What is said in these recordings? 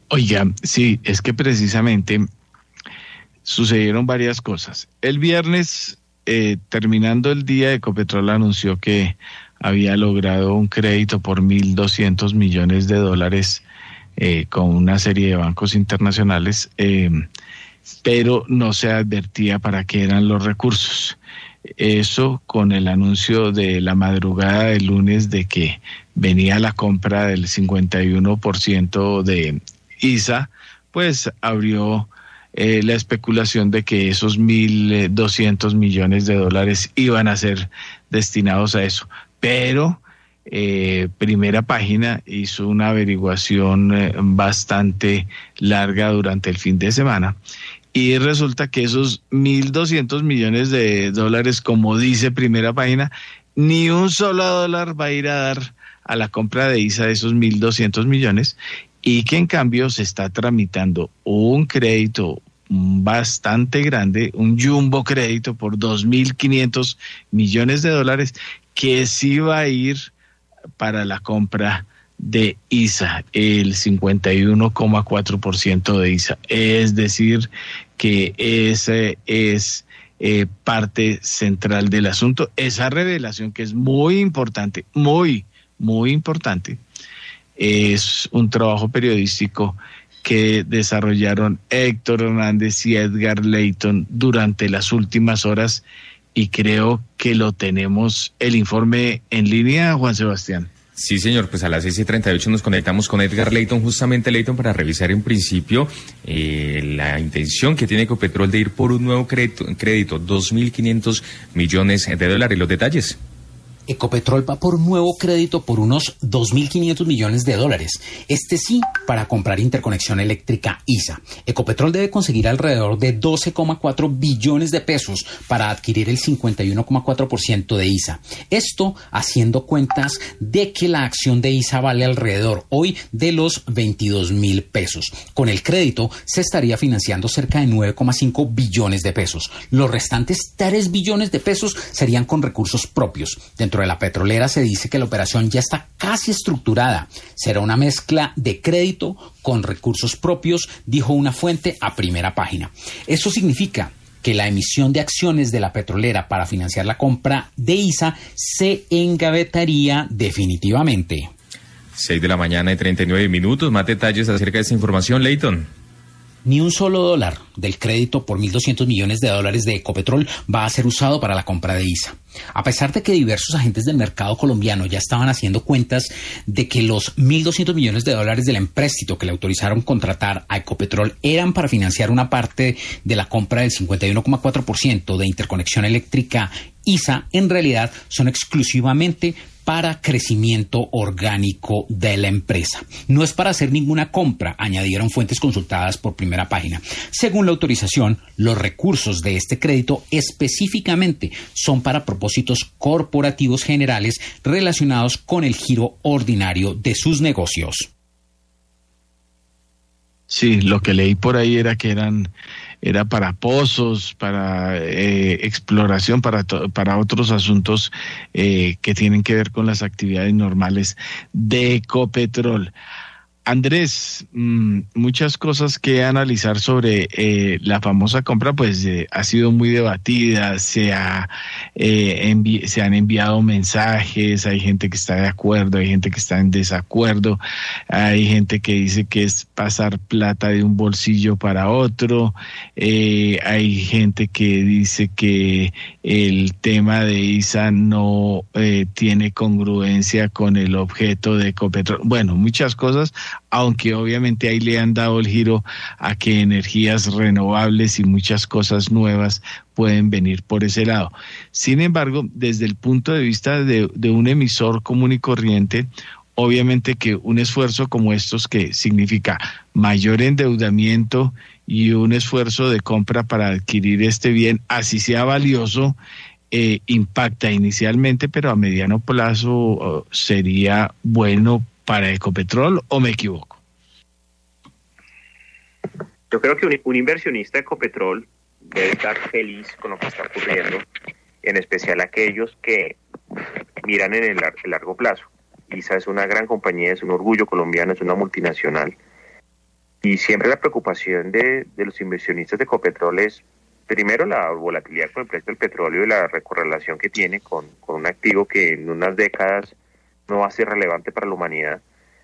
Oiga, sí, es que precisamente sucedieron varias cosas. El viernes, terminando el día, Ecopetrol anunció que había logrado un crédito por $1.200 millones con una serie de bancos internacionales, pero no se advertía para qué eran los recursos. Eso con el anuncio de la madrugada del lunes de que venía la compra del 51% de ISA, pues abrió la especulación de que esos $1.200 millones iban a ser destinados a eso. Pero Primera Página hizo una averiguación bastante larga durante el fin de semana y resulta que esos $1.200 millones, como dice Primera Página, ni un solo dólar va a ir a dar a la compra de ISA de esos 1.200 millones, y que en cambio se está tramitando un crédito bastante grande, un jumbo crédito por $2.500 millones, que sí va a ir para la compra de ISA, el 51,4% de ISA. Es decir, que ese es parte central del asunto. Esa revelación, que es muy importante, muy importante, es un trabajo periodístico que desarrollaron Héctor Hernández y Edgar Layton durante las últimas horas, y creo que lo tenemos el informe en línea, Juan Sebastián. Sí, señor, pues a las 6:38 nos conectamos con Edgar Layton, justamente Layton, para revisar en principio la intención que tiene Ecopetrol de ir por un nuevo crédito, $2.500 millones. Los detalles. Ecopetrol va por un nuevo crédito por unos $2.500 millones. Este sí, para comprar interconexión eléctrica ISA. Ecopetrol debe conseguir alrededor de 12,4 billones de pesos para adquirir el 51,4% de ISA. Esto haciendo cuentas de que la acción de ISA vale alrededor hoy de los 22.000 pesos. Con el crédito se estaría financiando cerca de 9,5 billones de pesos. Los restantes 3 billones de pesos serían con recursos propios. Dentro de la petrolera se dice que la operación ya está casi estructurada. Será una mezcla de crédito con recursos propios, dijo una fuente a Primera Página. Eso significa que la emisión de acciones de la petrolera para financiar la compra de ISA se engavetaría definitivamente. 6:39 a.m. Más detalles acerca de esta información, Layton. Ni un solo dólar del crédito por $1.200 millones de Ecopetrol va a ser usado para la compra de ISA. A pesar de que diversos agentes del mercado colombiano ya estaban haciendo cuentas de que los $1.200 millones del empréstito que le autorizaron contratar a Ecopetrol eran para financiar una parte de la compra del 51,4% de interconexión eléctrica ISA, en realidad son exclusivamente para crecimiento orgánico de la empresa. No es para hacer ninguna compra, añadieron fuentes consultadas por Primera Página. Según la autorización, los recursos de este crédito específicamente son para propósitos corporativos generales relacionados con el giro ordinario de sus negocios. Sí, lo que leí por ahí era que era para pozos, para exploración, para otros asuntos que tienen que ver con las actividades normales de Ecopetrol. Andrés, muchas cosas que analizar sobre la famosa compra, pues ha sido muy debatida, se han enviado mensajes, hay gente que está de acuerdo, hay gente que está en desacuerdo, hay gente que dice que es pasar plata de un bolsillo para otro, hay gente que dice que el tema de ISA no tiene congruencia con el objeto de Ecopetrol. Bueno, muchas cosas, aunque obviamente ahí le han dado el giro a que energías renovables y muchas cosas nuevas pueden venir por ese lado. Sin embargo, desde el punto de vista de un emisor común y corriente, obviamente que un esfuerzo como estos, que significa mayor endeudamiento y un esfuerzo de compra para adquirir este bien, así sea valioso, impacta inicialmente, pero a mediano plazo sería bueno para Ecopetrol, ¿o me equivoco? Yo creo que un inversionista de Ecopetrol debe estar feliz con lo que está ocurriendo, en especial aquellos que miran en el largo plazo. ISA es una gran compañía, es un orgullo colombiano, es una multinacional, Y siempre la preocupación de los inversionistas de Ecopetrol es, primero, la volatilidad con el precio del petróleo y la correlación que tiene con un activo que en unas décadas no va a ser relevante para la humanidad.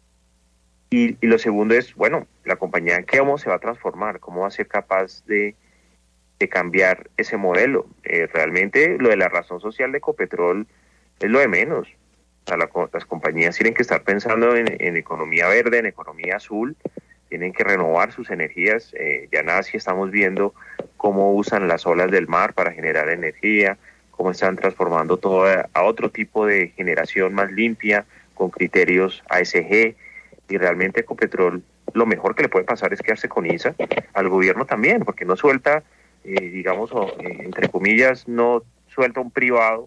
Y lo segundo es, bueno, la compañía, ¿cómo se va a transformar? ¿Cómo va a ser capaz de cambiar ese modelo? Realmente lo de la razón social de Ecopetrol es lo de menos. O sea, las compañías tienen que estar pensando en economía verde, en economía azul, tienen que renovar sus energías. Ya nada, si estamos viendo cómo usan las olas del mar para generar energía, cómo están transformando todo a otro tipo de generación más limpia, con criterios ASG, y realmente Ecopetrol, lo mejor que le puede pasar es quedarse con ISA, al gobierno también, porque no suelta, entre comillas, no suelta un privado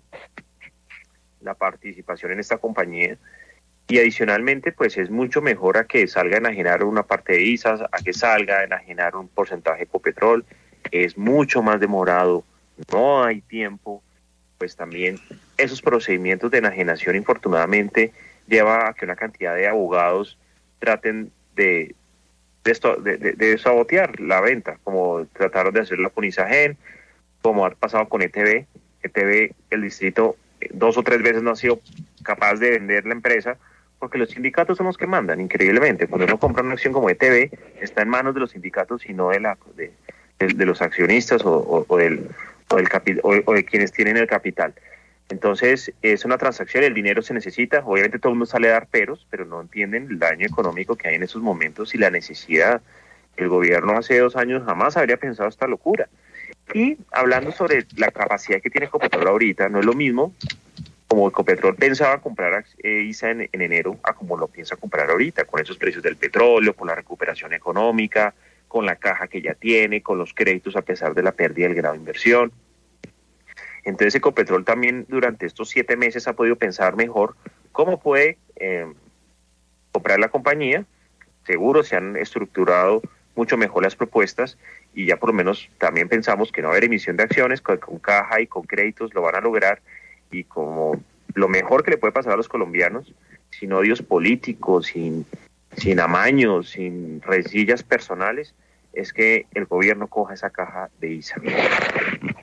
la participación en esta compañía, y adicionalmente pues es mucho mejor a que salga a enajenar una parte de ISA, a que salga a enajenar un porcentaje de Ecopetrol. Es mucho más demorado, no hay tiempo, pues también esos procedimientos de enajenación infortunadamente lleva a que una cantidad de abogados traten de sabotear la venta, como trataron de hacerlo con Isagen, como ha pasado con ETB. ETB, el distrito 2 o 3 veces no ha sido capaz de vender la empresa, porque los sindicatos son los que mandan, increíblemente. Cuando uno compra una acción como ETB, está en manos de los sindicatos y no de los accionistas o de quienes tienen el capital. Entonces, es una transacción, el dinero se necesita, obviamente todo el mundo sale a dar peros, pero no entienden el daño económico que hay en esos momentos y la necesidad. El gobierno hace 2 años jamás habría pensado esta locura. Y hablando sobre la capacidad que tiene Ecopetrol ahorita, no es lo mismo como Ecopetrol pensaba comprar ISA en enero a como lo piensa comprar ahorita, con esos precios del petróleo, con la recuperación económica, con la caja que ya tiene, con los créditos a pesar de la pérdida del grado de inversión. Entonces Ecopetrol también durante estos 7 meses ha podido pensar mejor cómo puede comprar la compañía. Seguro se han estructurado mucho mejor las propuestas y ya por lo menos también pensamos que no va a haber emisión de acciones, con caja y con créditos lo van a lograr, y como lo mejor que le puede pasar a los colombianos, sin odios políticos, sin amaños, sin rencillas personales, es que el gobierno coja esa caja de ISA.